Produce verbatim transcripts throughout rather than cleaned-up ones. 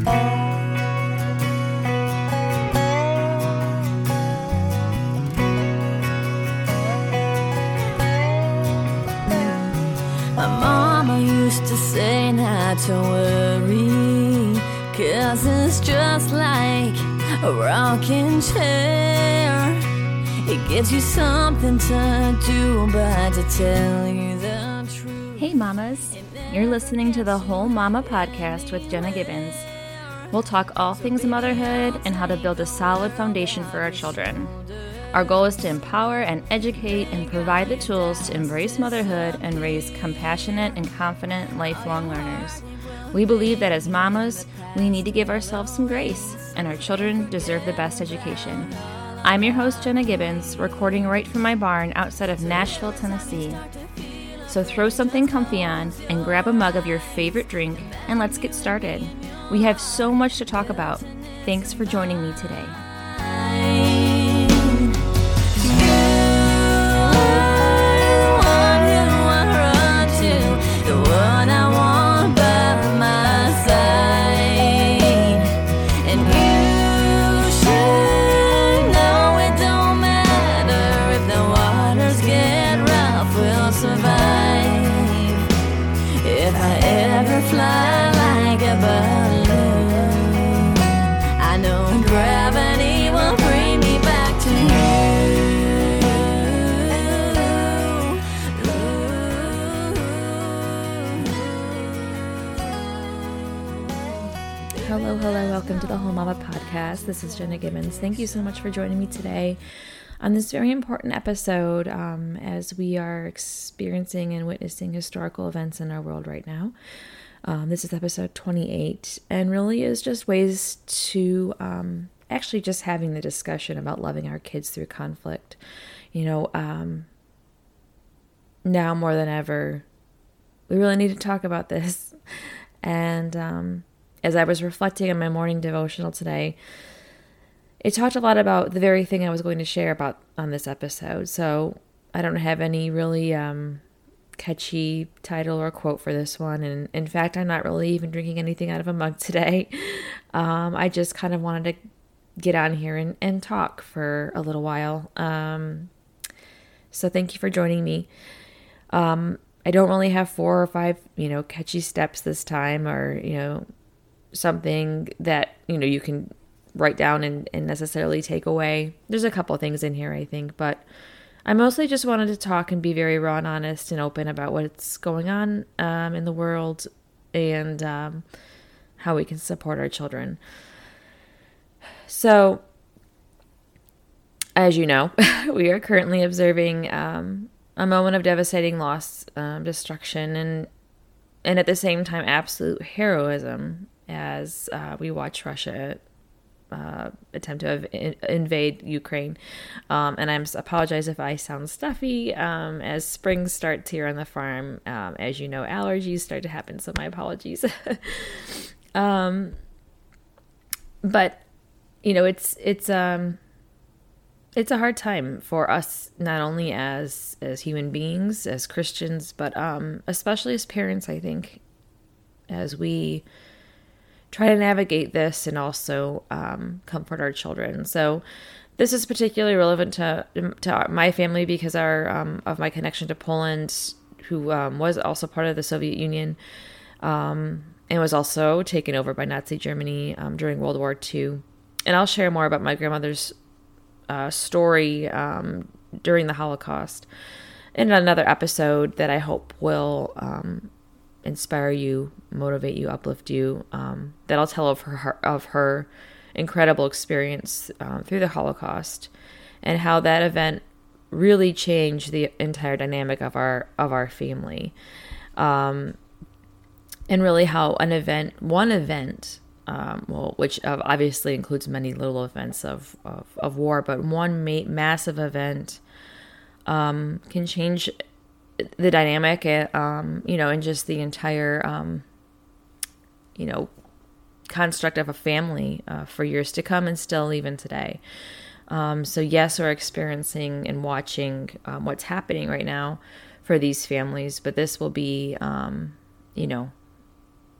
My mama used to say not to worry, 'cause it's just like a rocking chair. It gives you something to do, but to tell you the truth. Hey mamas, you're listening to the Whole Mama podcast with Jenna Gibbons. We'll talk all things motherhood and how to build a solid foundation for our children. Our goal is to empower and educate and provide the tools to embrace motherhood and raise compassionate and confident lifelong learners. We believe that as mamas, we need to give ourselves some grace, and our children deserve the best education. I'm your host, Jenna Gibbons, recording right from my barn outside of Nashville, Tennessee. So throw something comfy on and grab a mug of your favorite drink, and let's get started. We have so much to talk about. Thanks for joining me today. Fly like a balloon. I know gravity will bring me back to you. Hello, hello, welcome to the Whole Mama podcast. This is Jenna Gibbons. Thank you so much for joining me today on this very important episode um, as we are experiencing and witnessing historical events in our world right now. Um, this is episode twenty-eight, and really is just ways to um, actually just having the discussion about loving our kids through conflict. You know, um, now more than ever, we really need to talk about this. And um, as I was reflecting on my morning devotional today, it talked a lot about the very thing I was going to share about on this episode. So I don't have any really um, catchy title or quote for this one. And in fact, I'm not really even drinking anything out of a mug today. Um, I just kind of wanted to get on here and, and talk for a little while. Um, so thank you for joining me. Um, I don't really have four or five, you know, catchy steps this time, or, you know, something that, you know, you can write down and, and necessarily take away. There's a couple things in here, I think, but I mostly just wanted to talk and be very raw and honest and open about what's going on um, in the world and um, how we can support our children. So, as you know, we are currently observing um, a moment of devastating loss, um, destruction, and and at the same time, absolute heroism as uh, we watch Russia Uh, attempt to have in- invade Ukraine. Um, and I apologize if I sound stuffy um, as spring starts here on the farm. Um, as you know, allergies start to happen, so my apologies. um, but, you know, it's it's um it's a hard time for us, not only as as human beings, as Christians, but um, especially as parents, I think, as we try to navigate this and also um, comfort our children. So this is particularly relevant to to our, my family because our um, of my connection to Poland, who um, was also part of the Soviet Union um, and was also taken over by Nazi Germany um, during World War Two. And I'll share more about my grandmother's uh, story um, during the Holocaust in another episode that I hope will um, inspire you, motivate you, uplift you, um, that I'll tell of her of her incredible experience um, through the Holocaust and how that event really changed the entire dynamic of our of our family, um, and really how an event, one event, um, well, which obviously includes many little events of of, of war, but one ma- massive event um, can change the dynamic, um, you know, and just the entire, um, you know, construct of a family uh, for years to come and still even today. Um, so yes, we're experiencing and watching um, what's happening right now for these families, but this will be, um, you know,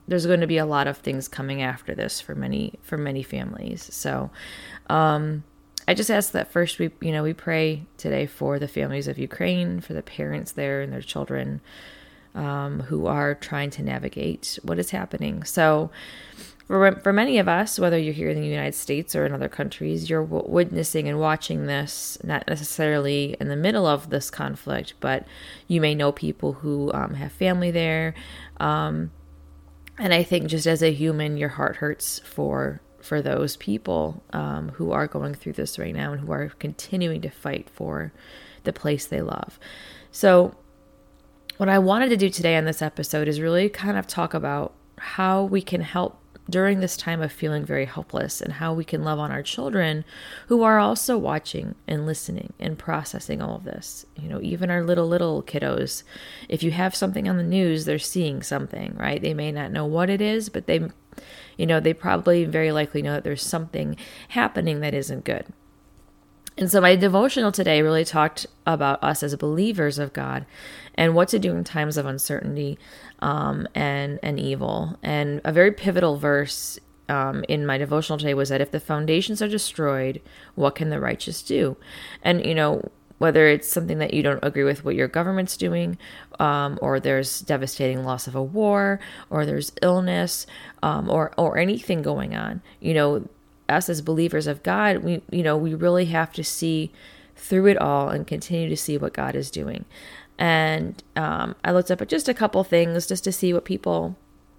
there's going to be a lot of things coming after this for many for many families. So um, I just ask that first we you know we pray today for the families of Ukraine, for the parents there and their children um, who are trying to navigate what is happening. So for for many of us, whether you're here in the United States or in other countries, you're w- witnessing and watching this, not necessarily in the middle of this conflict, but you may know people who um, have family there. Um, and I think just as a human, your heart hurts for for those people um, who are going through this right now and who are continuing to fight for the place they love. So what I wanted to do today on this episode is really kind of talk about how we can help during this time of feeling very helpless, and how we can love on our children who are also watching and listening and processing all of this. You know, even our little, little kiddos, if you have something on the news, they're seeing something, right? They may not know what it is, but they, you know, they probably very likely know that there's something happening that isn't good. And so my devotional today really talked about us as believers of God and what to do in times of uncertainty um, and, and evil. And a very pivotal verse um, in my devotional today was that if the foundations are destroyed, what can the righteous do? And, you know, whether it's something that you don't agree with what your government's doing, um, or there's devastating loss of a war, or there's illness, um, or, or anything going on, you know, us as believers of God, we, you know, we really have to see through it all and continue to see what God is doing. And um, I looked up at just a couple things just to see what people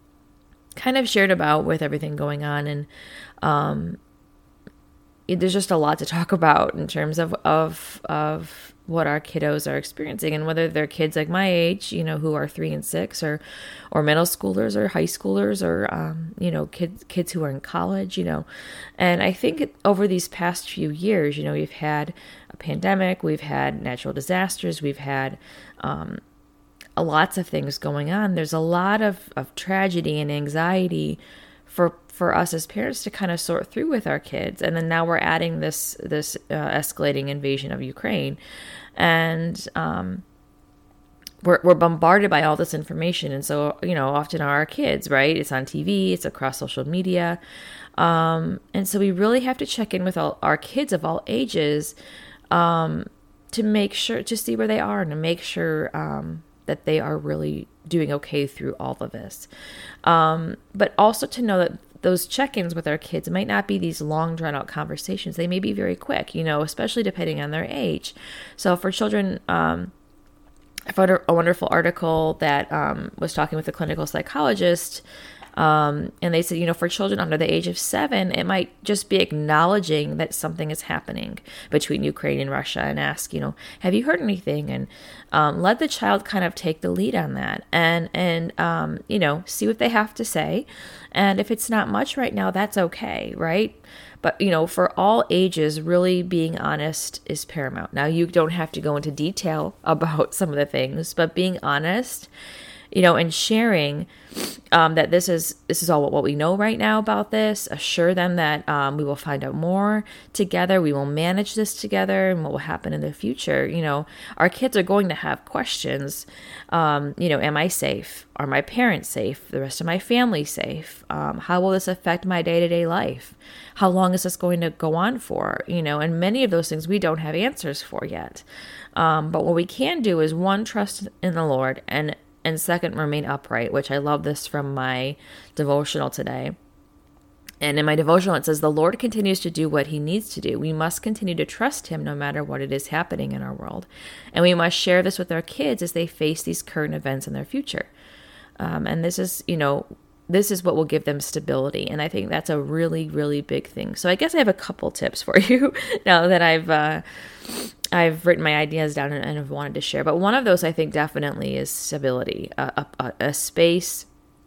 kind of shared about with everything going on. And um, it, there's just a lot to talk about in terms of, of, of what our kiddos are experiencing, and whether they're kids like my age, you know, who are three and six, or, or middle schoolers or high schoolers, or, um, you know, kids, kids who are in college, you know. And I think over these past few years, you know, we've had a pandemic, we've had natural disasters, we've had, um, lots of things going on. There's a lot of, of tragedy and anxiety for for us as parents to kind of sort through with our kids. And then now we're adding this this uh, escalating invasion of Ukraine. And um, we're we're bombarded by all this information. And so, you know, often are our kids, right? It's on T V, it's across social media. Um, and so we really have to check in with all our kids of all ages um, to make sure, to see where they are, and to make sure um, that they are really doing okay through all of this. Um, but also to know that those check-ins with our kids might not be these long drawn-out conversations. They may be very quick, you know, especially depending on their age. So for children, um, I found a wonderful article that um, was talking with a clinical psychologist, um, and they said, you know, for children under the age of seven, it might just be acknowledging that something is happening between Ukraine and Russia, and ask, you know, have you heard anything? And um, let the child kind of take the lead on that, and and um, you know, see what they have to say. And if it's not much right now, that's okay, right? But, you know, for all ages, really being honest is paramount. Now, you don't have to go into detail about some of the things, but being honest, you know, and sharing um, that this is this is all what we know right now about this. Assure them that um, we will find out more together. We will manage this together, and what will happen in the future. You know, our kids are going to have questions. Um, you know, am I safe? Are my parents safe? The rest of my family safe? Um, how will this affect my day-to-day life? How long is this going to go on for? You know, and many of those things we don't have answers for yet. Um, but what we can do is, one, trust in the Lord, and And second, remain upright, which I love this from my devotional today. And in my devotional, it says, the Lord continues to do what he needs to do. We must continue to trust him no matter what it is happening in our world. And we must share this with our kids as they face these current events in their future. Um, and this is, you know, this is what will give them stability. And I think that's a really, really big thing. So I guess I have a couple tips for you now that I've uh, I've written my ideas down and, and have wanted to share. But one of those, I think, definitely is stability, a, a, a space.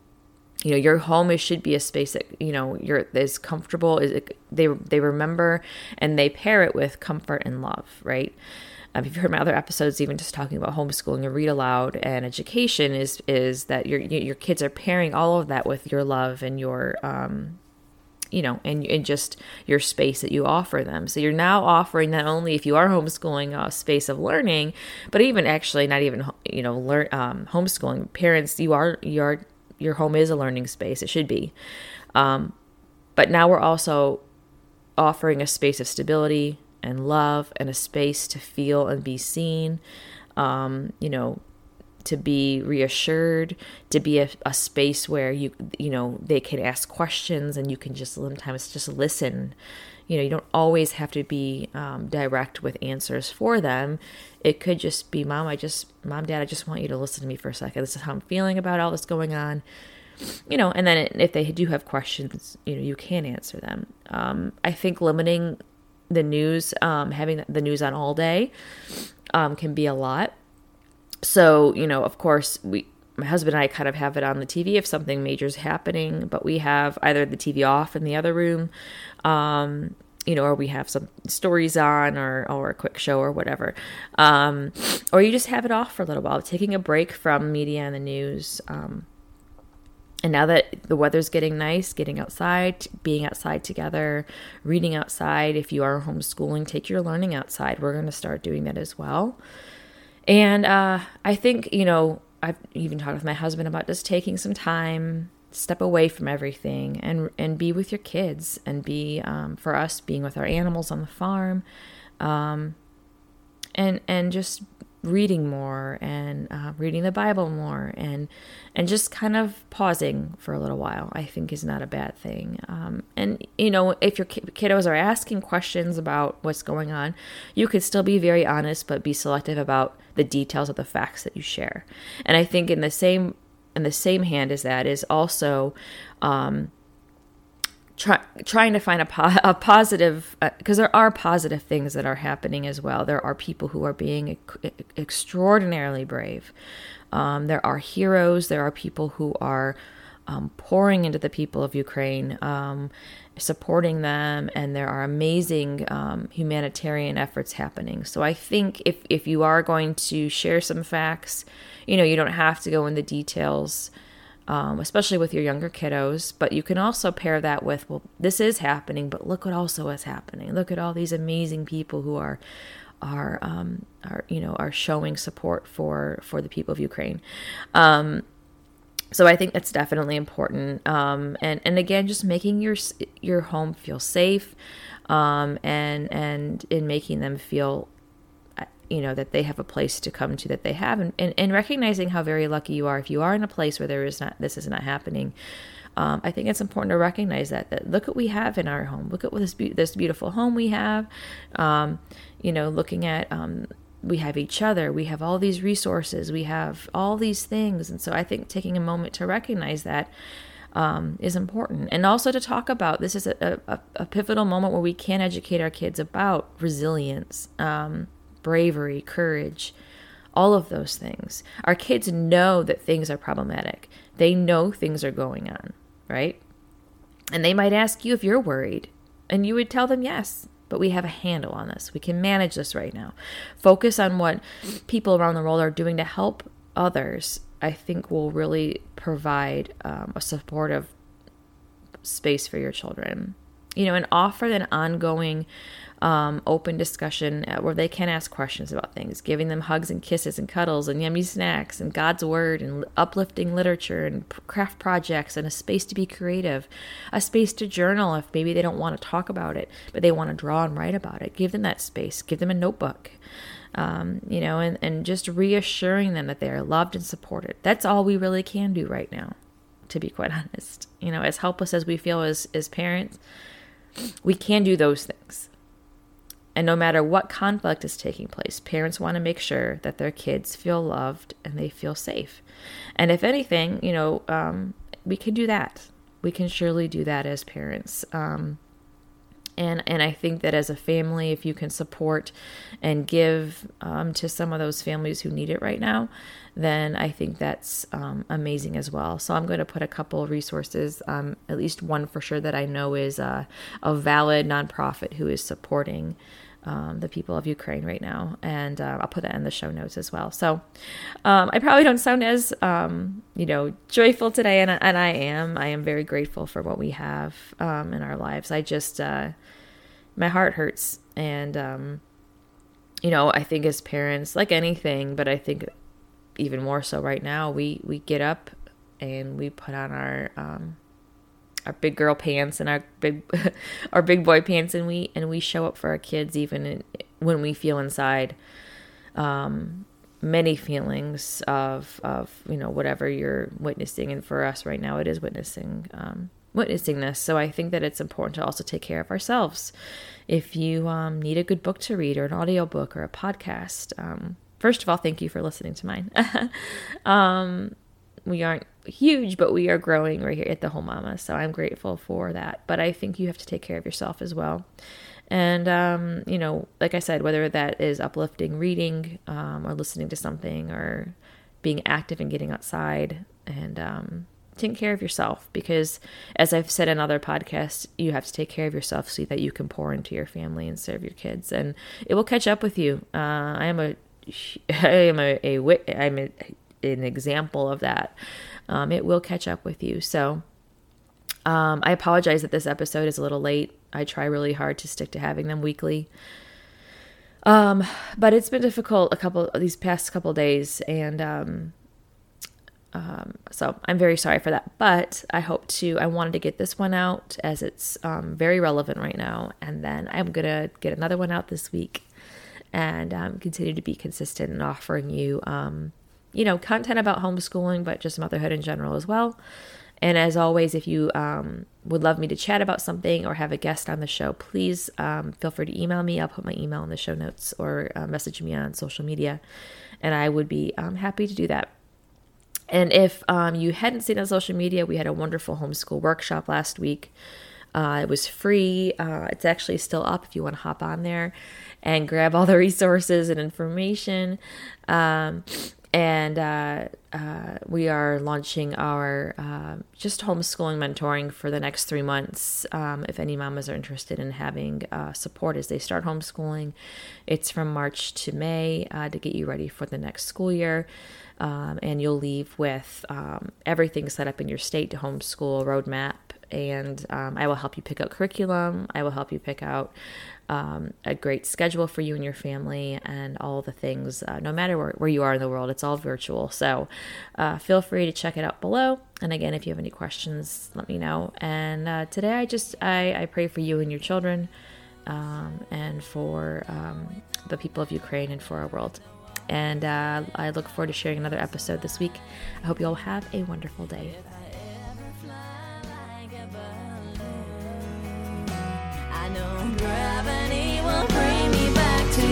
You know, your home is, should be a space that, you know, you're is comfortable. Is it, they they remember and they pair it with comfort and love, right? Um, if you've heard my other episodes, even just talking about homeschooling and read aloud and education, is is that your your kids are pairing all of that with your love and your um, you know, and, and just your space that you offer them. So you're now offering, not only if you are homeschooling, a space of learning, but even actually not even, you know, learn um, homeschooling parents, you are you are your home is a learning space. It should be. Um, but now we're also offering a space of stability and love and a space to feel and be seen, um, you know, to be reassured, to be a, a space where you, you know, they can ask questions and you can just sometimes just listen. You know, you don't always have to be um, direct with answers for them. It could just be, Mom, I just, Mom, Dad, I just want you to listen to me for a second. This is how I'm feeling about all this going on. You know, and then if they do have questions, you know, you can answer them. Um, I think limiting the news, um, having the news on all day um, can be a lot. So, you know, of course, we, my husband and I kind of have it on the T V if something major is happening, but we have either the T V off in the other room, um, you know, or we have some stories on or, or a quick show or whatever. Um, or you just have it off for a little while, taking a break from media and the news. Um, and now that the weather's getting nice, getting outside, being outside together, reading outside. If you are homeschooling, take your learning outside. We're going to start doing that as well. And uh, I think, you know, I've even talked with my husband about just taking some time, step away from everything and and be with your kids and be, um, for us, being with our animals on the farm, um, and and just reading more and uh, reading the Bible more and and just kind of pausing for a little while, I think is not a bad thing. Um, and, you know, if your kiddos are asking questions about what's going on, you could still be very honest, but be selective about the details of the facts that you share. And I think in the same in the same hand as that is also um, try, trying to find a, po- a positive, because uh, there are positive things that are happening as well. There are people who are being e- extraordinarily brave. Um, there are heroes. There are people who are um, pouring into the people of Ukraine, um, supporting them, and there are amazing um, humanitarian efforts happening. So I think if, if you are going to share some facts, you know, you don't have to go into details, um, especially with your younger kiddos, but you can also pair that with, well, this is happening, but look what also is happening. Look at all these amazing people who are are um, are you know are showing support for for the people of Ukraine. Um, So I think that's definitely important. Um, and, and again, just making your your home feel safe, um, and and in making them feel, you know, that they have a place to come to, that they have, and, and, and recognizing how very lucky you are if you are in a place where there is not this is not happening. Um, I think it's important to recognize that, that look what we have in our home. Look at what this be- this beautiful home we have. Um, you know, looking at um, we have each other, we have all these resources, we have all these things. And so I think taking a moment to recognize that um, is important. And also to talk about, this is a, a, a pivotal moment where we can educate our kids about resilience, um, bravery, courage, all of those things. Our kids know that things are problematic. They know things are going on, right? And they might ask you if you're worried, and you would tell them yes. But we have a handle on this. We can manage this right now. Focus on what people around the world are doing to help others, I think will really provide um, a supportive space for your children. You know, and offer an ongoing um, open discussion where they can ask questions about things, giving them hugs and kisses and cuddles and yummy snacks and God's word and uplifting literature and craft projects and a space to be creative, a space to journal if maybe they don't want to talk about it, but they want to draw and write about it. Give them that space. Give them a notebook, um, you know, and, and just reassuring them that they are loved and supported. That's all we really can do right now, to be quite honest. You know, as helpless as we feel as, as parents, we can do those things. And no matter what conflict is taking place, parents want to make sure that their kids feel loved and they feel safe. And if anything, you know, um, we can do that. We can surely do that as parents. Um, and and I think that as a family, if you can support and give um, to some of those families who need it right now, then I think that's um, amazing as well. So I'm going to put a couple of resources, um, at least one for sure that I know is uh, a valid nonprofit who is supporting Um, the people of Ukraine right now. And uh, I'll put that in the show notes as well. So um, I probably don't sound as, um, you know, joyful today. And, and I am. I am very grateful for what we have um, in our lives. I just, uh, my heart hurts. And, um, you know, I think as parents, like anything, but I think even more so right now, we, we get up and we put on our um, our big girl pants and our big our big boy pants, and we and we show up for our kids even in, when we feel inside um, many feelings of of you know whatever you're witnessing. And for us right now, it is witnessing um, witnessing this. So I think that it's important to also take care of ourselves. If you um, need a good book to read, or an audiobook, or a podcast, um, first of all, thank you for listening to mine. um, we aren't huge, but we are growing right here at the Whole Mama. So I'm grateful for that. But I think you have to take care of yourself as well. And, um, you know, like I said, whether that is uplifting reading, um, or listening to something, or being active and getting outside, and um, taking care of yourself. Because as I've said in other podcasts, you have to take care of yourself so that you can pour into your family and serve your kids. And it will catch up with you. Uh, I am a, I am a, a I'm a, an example of that. Um, it will catch up with you. So um, I apologize that this episode is a little late. I try really hard to stick to having them weekly. Um, but it's been difficult a couple these past couple days, and um, um, so I'm very sorry for that. But I hope to. I wanted to get this one out as it's um, very relevant right now, and then I'm gonna get another one out this week, and um, continue to be consistent in offering you, um, you know, content about homeschooling, but just motherhood in general as well. And as always, if you um, would love me to chat about something or have a guest on the show, please um, feel free to email me. I'll put my email in the show notes, or uh, message me on social media, and I would be um, happy to do that. And if um, you hadn't seen on social media, we had a wonderful homeschool workshop last week. Uh, it was free. Uh, it's actually still up if you want to hop on there and grab all the resources and information. Um, And uh, uh, we are launching our uh, just homeschooling mentoring for the next three months. Um, if any mamas are interested in having uh, support as they start homeschooling, it's from March to May uh, to get you ready for the next school year. Um, and you'll leave with um, everything set up in your state to homeschool roadmap. And um, I will help you pick out curriculum. I will help you pick out um, a great schedule for you and your family, and all the things, uh, no matter where, where you are in the world. It's all virtual. So uh, feel free to check it out below. And again, if you have any questions, let me know. And uh, today I just, I, I pray for you and your children, um, and for um, the people of Ukraine, and for our world. And uh, I look forward to sharing another episode this week. I hope you all have a wonderful day. I know gravity will bring me back to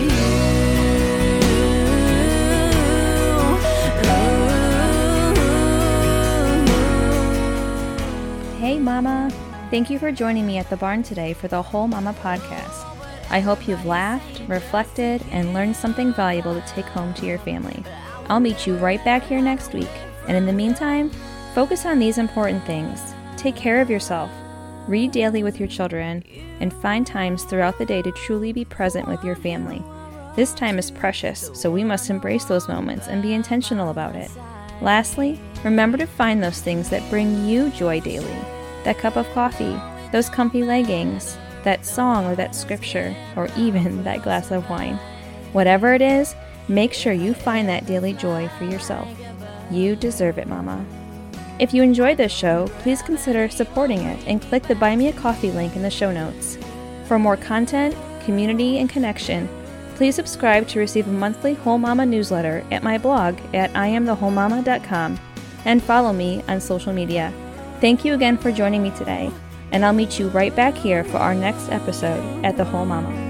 you. Hey Mama, thank you for joining me at the barn today for the Whole Mama podcast. I hope you've laughed, reflected, and learned something valuable to take home to your family. I'll meet you right back here next week. And in the meantime, focus on these important things. Take care of yourself. Read daily with your children, and find times throughout the day to truly be present with your family. This time is precious, so we must embrace those moments and be intentional about it. Lastly, remember to find those things that bring you joy daily. That cup of coffee, those comfy leggings, that song or that scripture, or even that glass of wine. Whatever it is, make sure you find that daily joy for yourself. You deserve it, Mama. If you enjoyed this show, please consider supporting it and click the Buy Me a Coffee link in the show notes. For more content, community, and connection, please subscribe to receive a monthly Whole Mama newsletter at my blog at I am the whole mama dot com, and follow me on social media. Thank you again for joining me today, and I'll meet you right back here for our next episode at The Whole Mama.